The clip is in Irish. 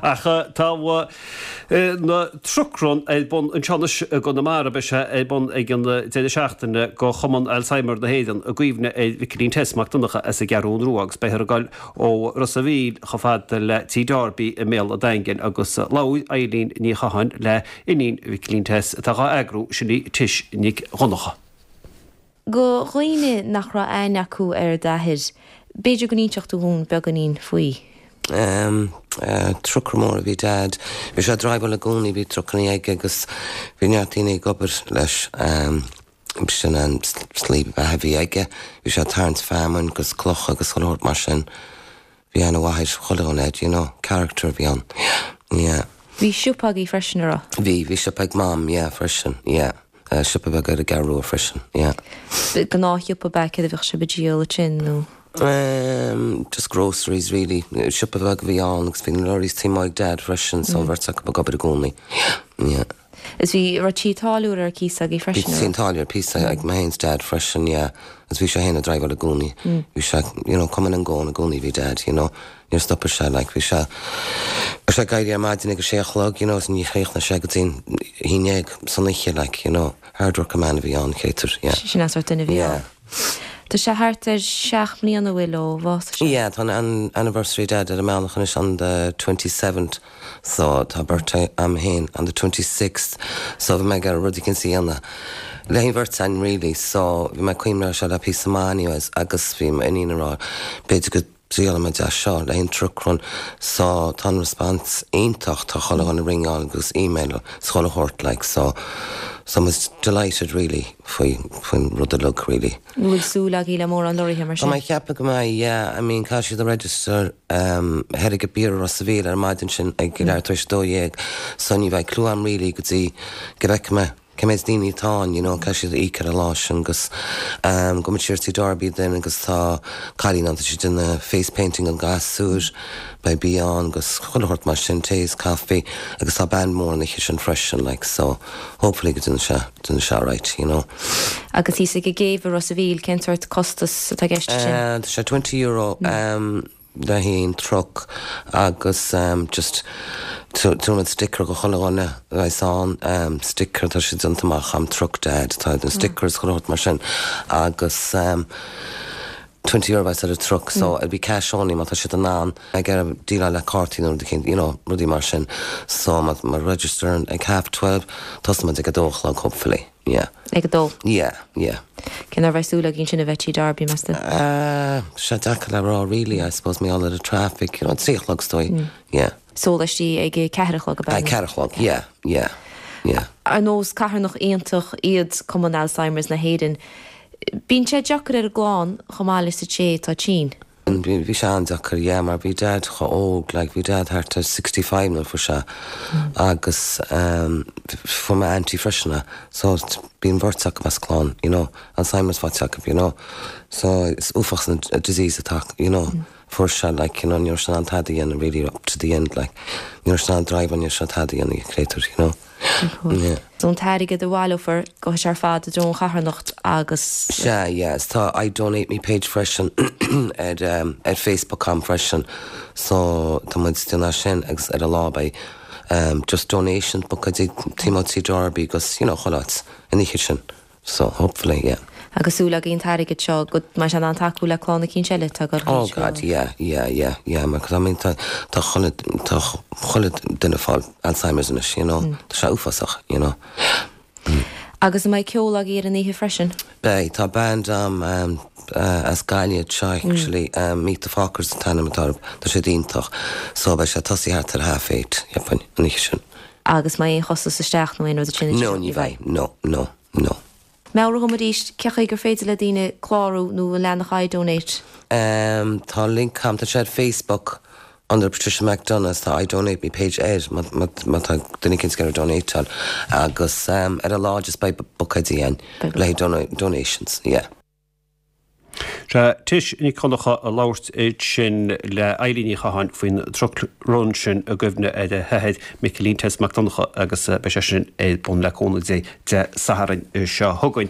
Tá na trúrán é bon an teannis go na marbe se é bon ag an déidir seachtainna go chumman Alzheimer na héan a gcuimhne é bhiclín testachtainnacha as a gearún ruagus beithir gáil ó Rosavíl chofad le tí Darby i mé a daingin agus láid élín ní chahain le inín bhiclín test tá agrú sinní tiis nig chonacha. Go roiine nach ra aine acu dahir, beidir go níteach hún be ganín faoi. Trucramór bhí dad. Bhí sé dráibh le gúnaí bhí trucnaí ag agus bhí neartína gobar leis sin an slíb a bhí aige. Bhí sé tarns femin gus cloch agus choirt mar sin. Bhí anna waithis choileáid, character bhí an. Bhí siúpag í freisinara? Bhí siúpag mám, freisin, siúpag ar a garú freisin, Go náhiúpa beice a bhíh se bedíal a sin nó? Just groceries really. Ship of a bhíán agus bhín lorries tí máid dad freisin so bhar take go a gúnaí. Is bhí ra títáúir ar císa í freisin? Bhí títáúir písa ag mains dad freisin, as bhí sé héna dráibh a gúnaí. Bhí sé, cuman an gón a gúnaí bhí dad, níor stoppar sé, bhí sé gaidir maidin ag a séachlog, as ní chéoch na sé go tín hínéag sanniche, hardwork a man a bhíán chéitir, Sin as duine bhí. Tá sé hart 6 mlíana bhfuil ó bhás? Tá an anniversary dad ar a meánach is on the 27th, so tá birthday am héin on the 26th, so bhí me gar rudí cin sí anna. Le hí bhirtain really, so bhí me cuimra se a pí samániu agus bhí me inína rá beidir go dríala me de seo le hín trucrún, so tá response aontacht tá chola an ringán agus email chola hort so I was delighted really for rud a look really. Bhfuil súla íle mór an loirithe mar sin? Tá ceappa go mai, I mean, caiisiad a register head go bíar Rosavíl ar maidin sin ag leir tuis dóhéag, so ní bheith clú am really go dtí go bheith me Ceméis daoine táin, caiisiad ícar a lásin agus go tíir tí Darby den agus tá cailín an si duna face painting an gas súr bei bíán agus choirt mar sin tééis caffé agus tá band mór na sin freisin so hopefully go duna se right, Agus í go géh Rosavíl cintuirt costas a gceiste sin? Tá sé €20 le híon truck agus just túmid sticker go choláine bhaán sticker tá si dontamach am truck dad tá den stickers choirt mar sin agus €20 at a truck, so it'd be cash only, but I should have I get a deal on a cartoon or the kind, Rudy Martian, so my register and like 12:30, toss take a dog log, hopefully, Like a dog? Yeah. Can I wrestle like in Chinnavechi Derby, master? Shadakala, really, I suppose, me all of the traffic, it's 6 o'clock story, So that's the Carachlog about Carachlog, yeah. I know Car noch Eintach, Iad, common Alzheimer's na Hayden. Bín sé deachar ar gláán chomála sa sé tá tín? Bhí sé an deachar, mar bhí dad óg, bhí dad thart 65 nó fu se agus fu me anti-freisinna, so bín bhirteach mas gláán, Alzheimer's fáteach, so it's ufach a disease attack, for se, níor san an tadaí and really up to the end, níor san an drive an níor san tadaí and creator, So an tairige de bháilofar go sear fád a drón chaharnacht agus... Yes, I donate me page freshen at Facebook freshen, so tá muid stina sin agus ar a lá by just donation because Timothy Darby gus, cholat in the kitchen, so hopefully, Agus úla gin tairige seo go mai an an taú le chlána cín seile tugur. Oh God, yeah, because I mean tá cholit duna fáil Alzheimer's in it, tá sé ufasach, Agus mai ceola ar an ihe freisin? Tá band as Gaeliad seo, actually, Meet the Fockers in Tanamatarb, tá sé díntaach, so bei sé tosí hart ar half 8, an ihe sin. Agus mai chosta sa steach nó a tsinne? No, ní bheith, no. Meabhar go maríist cecha gur féidir le daoine chlárú nó leanach donate? Tá link tá sé Facebook under Patricia McDonough, tá I donate me page ed, ma duine cinn scar donate tal, agus ar a lá just by bucadí le donations, Se tiis ní conacha a láirt sin le élíní chaáin faoin trúrán sin a gcuimhne a head Michelín test McDonough agus be sin é bun le cóna de Saharan seo thugain.